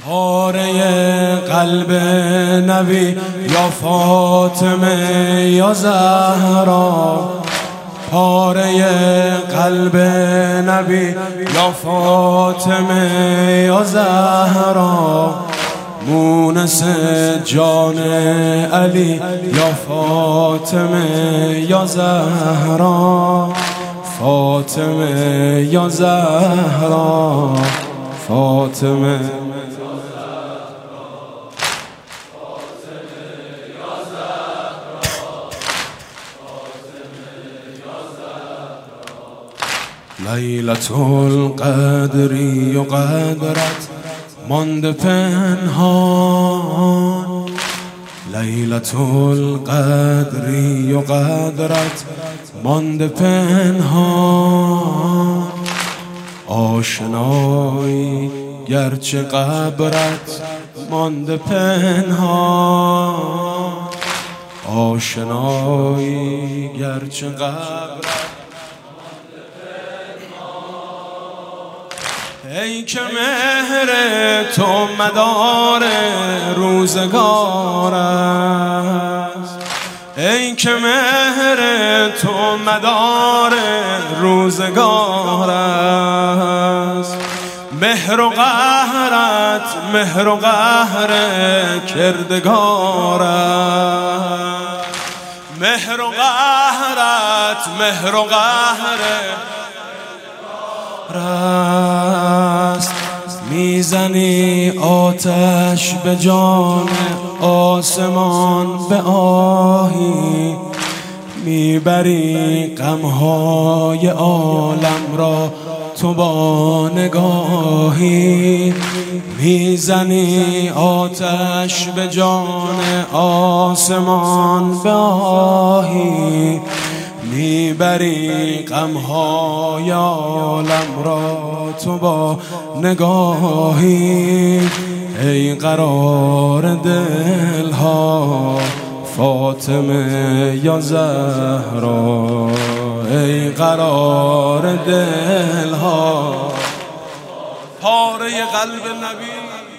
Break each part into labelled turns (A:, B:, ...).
A: پاره قلب نبی یا فاطمه یا زهرا، پاره قلب نبی یا فاطمه یا زهرا، مونس جان علی یا فاطمه یا زهرا، فاطمه یا زهرا، فاطمه لیلة القدری و قدرت مانده پنهان، لیلة القدری و قدرت مانده پنهان، آشنایی گرچه قبرت مانده پنهان، آشنایی گرچه قبرت. ای که مهر تو مدار روزگار است، ای که مهر تو مدار روزگار است، مهر و قهرت مهر و قهر کردگار است، مهر و قهرت مهر و قهر است. میزنی آتش به جان آسمان به آهی، میبری غمهای عالم را تو با نگاهی، میزنی آتش به جان آسمان به آهی، میبری غمهای عالم را تو با نگاهی. ای قرار دلها فاطمه یا زهرا، ای قرار دلها پاره قلب نبی،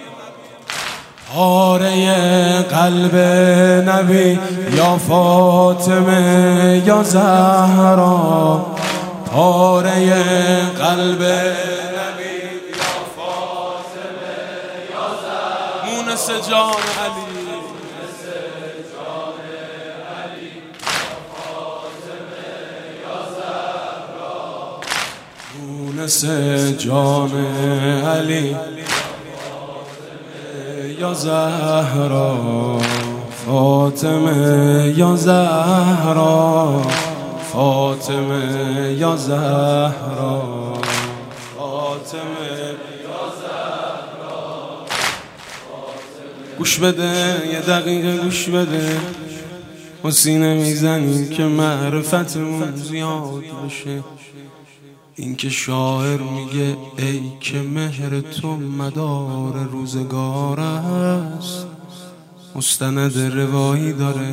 A: پاره قلب نبی یا فاطمه یا زهرا، پاره قلب نبی یا فاطمه یا زهرا، مونس جان علی، مونس جان علی یا فاطمه یا زهرا، مونس جان علی یا زهرا، فاطمه یا زهرا، فاطمه یا زهرا، فاطمه یا زهرا. گوش بده یه دقیقه گوش بده، ما سینه میزنیم که معرفتمون زیاد بشه. این که شاعر میگه ای که مهر تو مدار روزگار است، مستند روایی داره.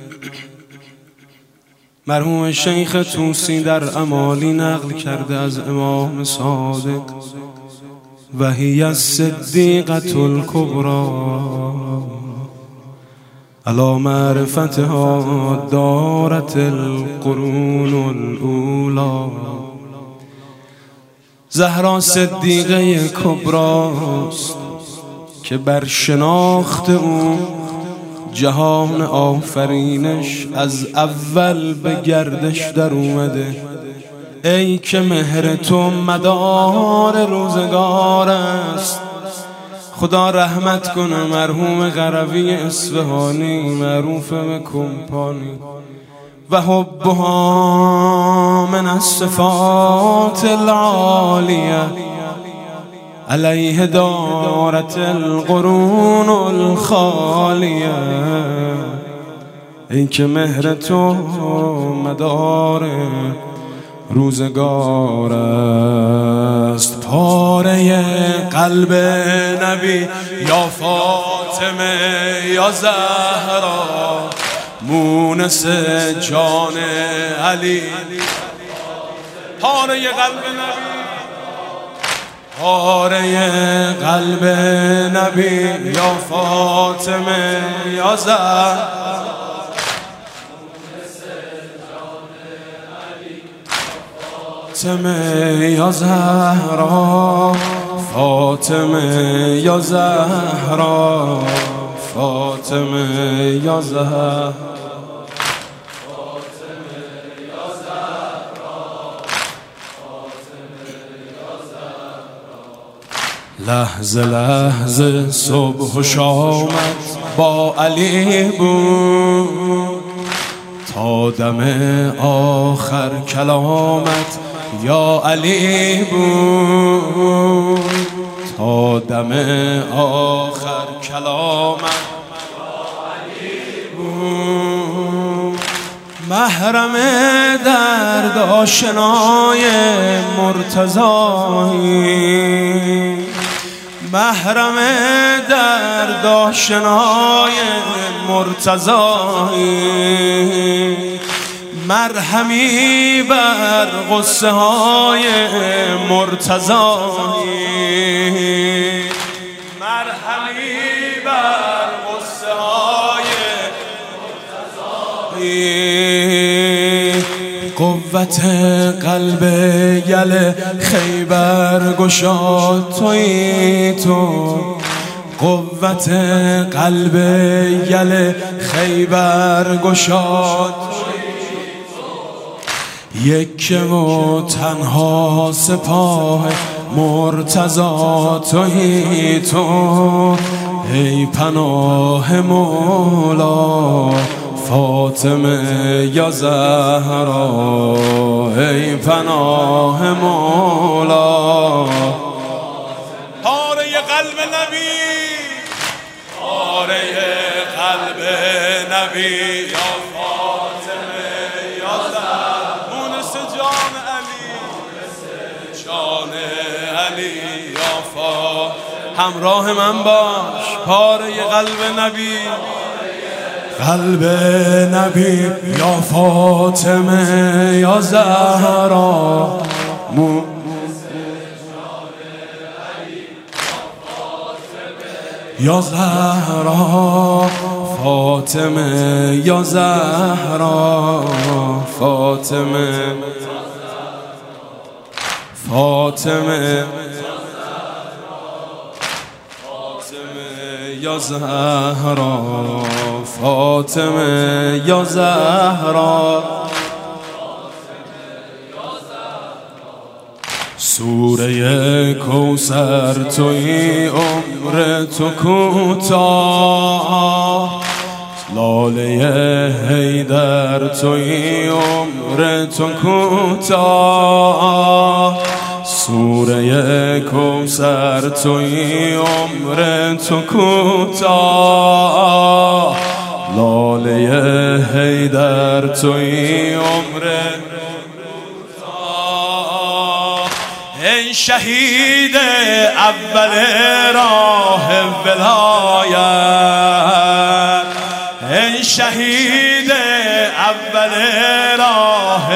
A: مرحوم شیخ طوسی در امالی نقل کرده از امام صادق، و هی الصدیقة الکبری علی معرفتها دارت القرون الاولی. زهرا صدیقه کبراست که بر شناخت او جهان آفرینش از اول به گردش در اومده. ای که مهر تو مدار روزگار است، خدا رحمت کنه مرحوم قروی اصفهانی معروف به کمپانی، و حبها من الصفات العالیه علیه دارت القرون الخالیه. این که مهر تو مدار روزگار است، پاره قلب نبی یا فاطمه یا زهرا، مونس جان علی، پاره قلب نبی، پاره قلب نبی یا فاطمه یا زهرا، فاطمه یا زهرا، فاطمه یا زهرا، فاطمه یا زهرا، لحظه لحظه صبح و شامت با علی بود، تا دم آخر کلامت یا علی بود، تا دم آخر کلامت یا علی بود. محرم درد آشنای مرتضایی، محرم درد آشنای مرتضایی، مرهمی بر غصه های مرتضایی، مرهمی بر غصه های مرتضایی. قوت قلب یل خیبر گشاد تویی تو، قوت قلب یل خیبر گشاد یک و تنها سپاه مرتضی تویی تو، ای پناه مولا فاطمه یا زهرا، ای پناه مولا. پاره قلب نبی، پاره قلب نبی یا فاطمه یا زهرا، مونس جان علی، جان علی یا فاطمه. همراه من باش، پاره قلب نبی، قلب نبی یا فاطمه یا زهرا، یا زهرا، فاطمه یا زهرا، فاطمه، فاطمه یا زهرا، فاطمه یا زهرا. سوره کوثر تویی عمر تو کوتاه، لاله حیدر تویی عمر تو کوتاه، سوره کوثر تویی عمر تو کوتاه، لاله حیدر تویی عمر کوتاه. ای شهید اول راه ولایت، ای شهید اول راه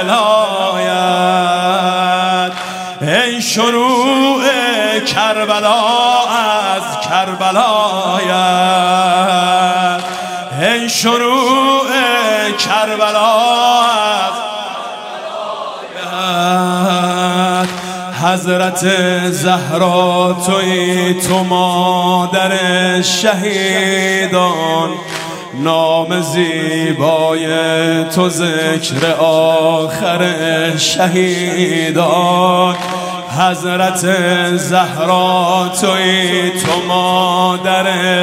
A: ولایت، ای شروع کربلا از کربلایت، ای شروع کربلا از کربلایت. حضرت زهرا تویی تو مادر شهیدان، نام زیبای تو ذکر آخر شهیدان. حضرت زهرا تویی تو مادر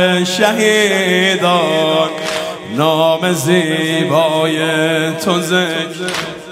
A: شهیدان، نام زیبای تو ذکر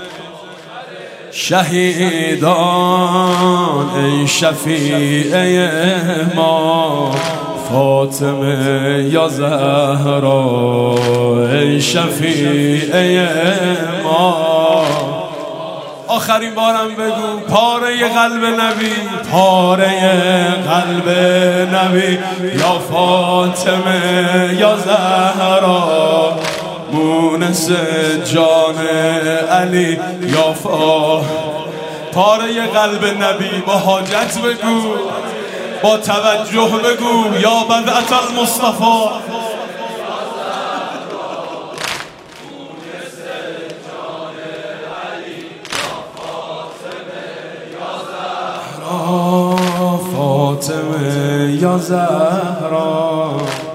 A: شهیدان. ای شفیع ما فاطمه یا زهرا، ای شفیع ما. آخرین بارم بگو، پاره قلب نبی، پاره قلب نبی یا فاطمه یا زهرا، مونس جان علی یا پاره قلب نبی با حاجت بگو، با توجه بگو یا بدعت المصطفى. فاطمه یا زهرا